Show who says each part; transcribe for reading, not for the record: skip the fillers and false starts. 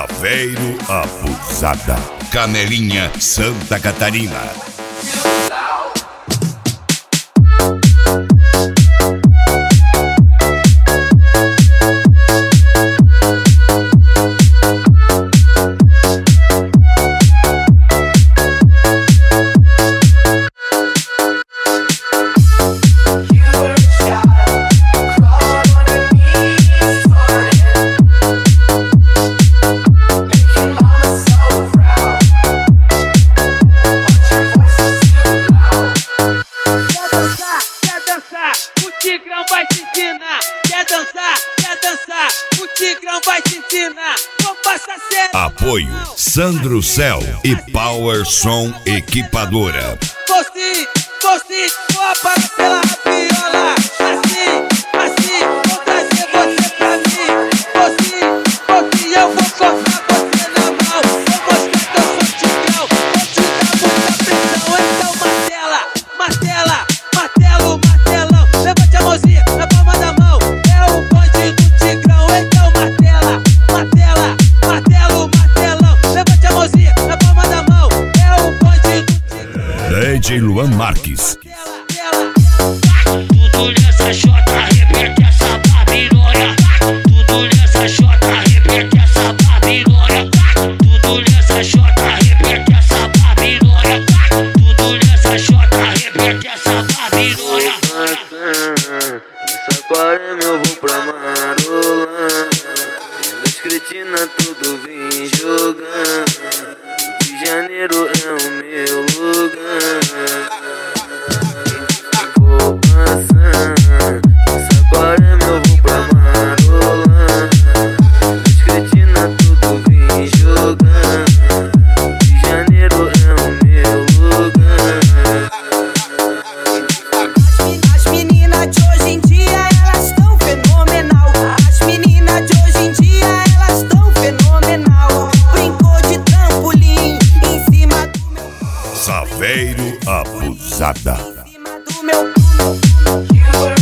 Speaker 1: Saveiro Abusada, Canelinha, Santa Catarina.
Speaker 2: Tigrão vai te ensinar, quer dançar, o Tigrão vai te ensinar. Vou passar sério.
Speaker 1: Apoio Sandro Cell e Power Som Equipadora.
Speaker 2: Vou apagar pela rabiola. Assim, vou trazer você pra mim. Eu vou cortar você na mão. Vou mostrar que eu sou Tigrão. Vou te dar muita pressão. Então martelão. Levante a mãozinha na palma da mão. É o bonde do Tigrão. Então martelão. Levante a mãozinha na palma da mão. É o bonde do Tigrão.
Speaker 1: DJ Luan Marques.
Speaker 3: Tudo nessa xota, arrebenta essa babilônia. Tudo nessa xota, arrebenta essa babilônia. Tudo nessa xota, arrebenta essa babilônia. Tudo nessa xota, arrebenta essa babilônia.
Speaker 4: Nessa quarema eu vou pra Marolã. Vendo as cretinas tudo vem jogando. Rio de Janeiro é o meu lugar. Vou passando. Nessa quarema eu vou pra Marolã. Vendo as cretinas tudo vem jogando. Rio de Janeiro é o meu lugar.
Speaker 5: As meninas de hoje em dia, elas tão fenomenal. As meninas de hoje em dia, elas tão fenomenal. Brincou de trampolim em cima do meu.
Speaker 1: Saveiro Abusada.
Speaker 5: Em cima do meu.